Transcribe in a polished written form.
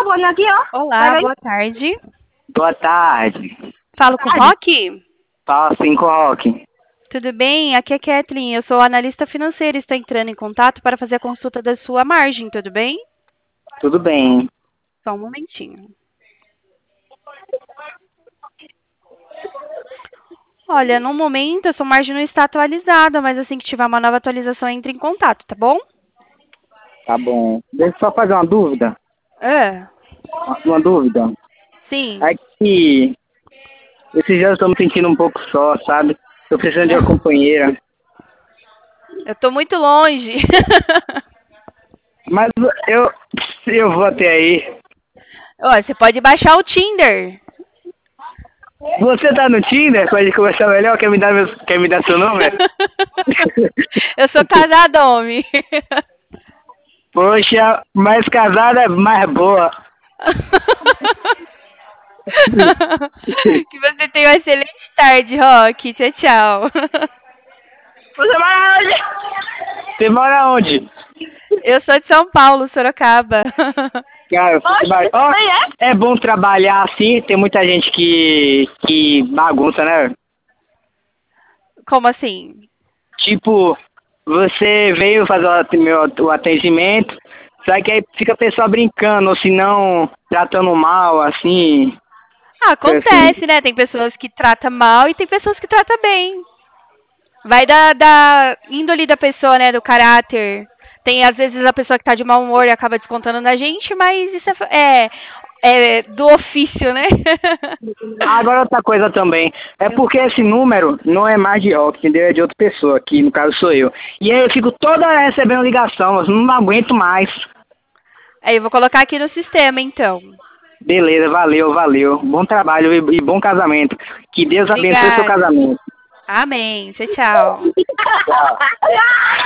sabone aqui, ó. Olá, boa tarde. Boa tarde. Falo com o Roque? Fala sim com o Roque. Tudo bem? Aqui é Kathleen, eu sou analista financeira e estou entrando em contato para fazer a consulta da sua margem, tudo bem? Tudo bem. Só um momentinho. Olha, no momento a sua margem não está atualizada, mas assim que tiver uma nova atualização, entre em contato, tá bom? Tá bom. Deixa eu só fazer uma dúvida. É, Uma dúvida. sim. É que esses dias eu tô me sentindo um pouco só, sabe? Tô precisando de uma companheira. Eu tô muito longe. Mas eu vou até aí. Ó, você pode baixar o Tinder. Você tá no Tinder pra gente conversar melhor? Quer me dar seu número? Eu sou casada, homem. Poxa, mais casada é mais boa. Que você tenha uma excelente tarde, Roque. Tchau, tchau. Você mora onde? Você mora onde? Eu sou de São Paulo, Sorocaba. Cara, ó, é bom trabalhar assim, tem muita gente que bagunça, né? Como assim? Tipo, você veio fazer o atendimento, só que aí fica a pessoa brincando, ou se não, tratando mal, assim. Ah, Assim. acontece, né? Tem pessoas que tratam mal e tem pessoas que tratam bem. Vai da índole da pessoa, né? Do caráter. Tem, às vezes, a pessoa que tá de mau humor e acaba descontando na gente, mas isso é do ofício, né? Agora outra coisa também, é porque esse número não é mais de Rock, entendeu? É de outra pessoa, que no caso sou eu. E aí eu fico toda hora recebendo ligação, eu não aguento mais. Aí eu vou colocar aqui no sistema, então. Beleza, valeu, valeu. Bom trabalho e bom casamento. Que Deus abençoe seu Obrigada. casamento. Amém. Tchau, tchau. Tchau.